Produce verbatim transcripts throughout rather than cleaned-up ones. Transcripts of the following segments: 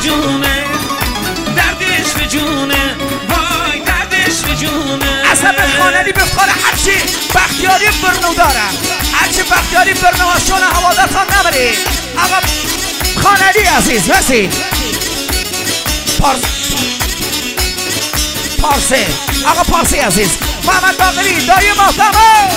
جونه دردش به جونه وای دردش به جونه عصب خانلی بفتخار هرچی بختیاری برنو داره هرچی بختیاری برنو هستون حوادتان نبری آقا خانلی عزیز مرسی پارس پارسه آقا پارسی عزیز محمد باقری دایی محتمه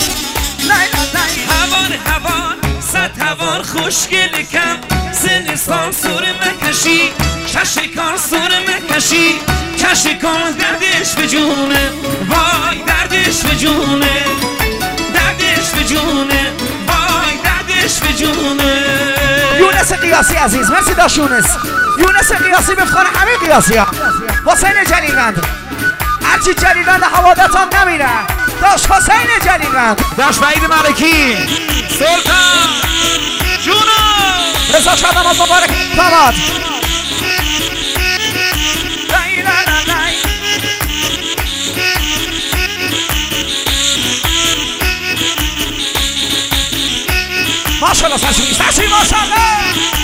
هوان هوان صد هوان خوشگل کم زنستان سور مکشی کشکان سور مکشی کشکان دردش به جونه وای دردش به جونه دردش به جونه وای دردش به جونه یونس قیاسی عزیز مرسی داشت یونس یونس قیاسی بفتخار همه قیاسی ها حسین جلیلوند هرچی جلیلوند حوادتان نمیره داشت حسین جلیلوند داشت وحید ملکی سلطان جونو رضا شادماز مبارک داماد ماشالله سرشوی سرشوی ماشالله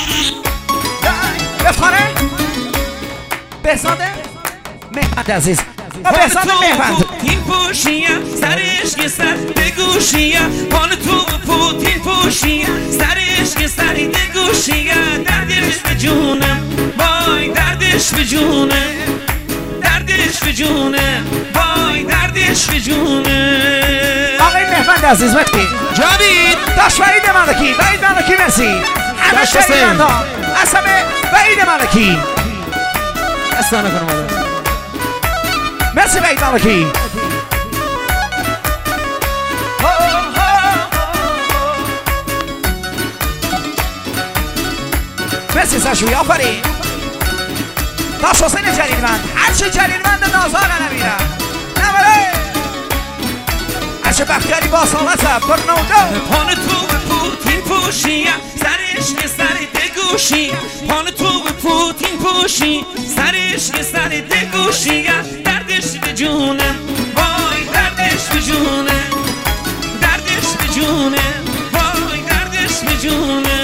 بفتخاره بهزاده مهمند عزیز بهزاده مهمند پوتین پوشیم سرش که سر بگوشیم پان تو پوتین پوشیم سرش که سر بگوشیم دردش به جونم وای دردش به جونه دردش به جونه وای دردش به جونه آقای مهمند عزیز مرسی جاوید داشت وحید ملکی وحید ملکی مرسی همه شریفند ها اصلا وحید ملکی استانه کنم آدم مرسی وحید ملکی مرسی سرشوی آفرین داشت حسین جلیلوند هرچی جلیلوند نازانه نمیره نمیره هرچی بختیاری با سالته برنوده پان تو به پوتین پوشیم سرش که سر دگوشیم پان تو به پوتین پوشیم سرش که سر دگوشیم دردش به جونه وای دردش به جونه دردش به جونه وای دردش به جونه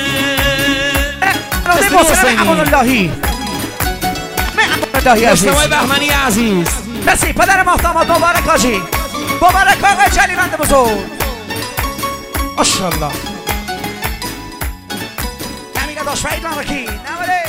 محسن امان اللهی امان اللهی عزیز مجتمع بهمنی عزیز مرسی پدر محتمد مبارک حاجی مبارک آقای جلیلوند بزرگ ماشاءالله همینه داشت وحید ملکی نمره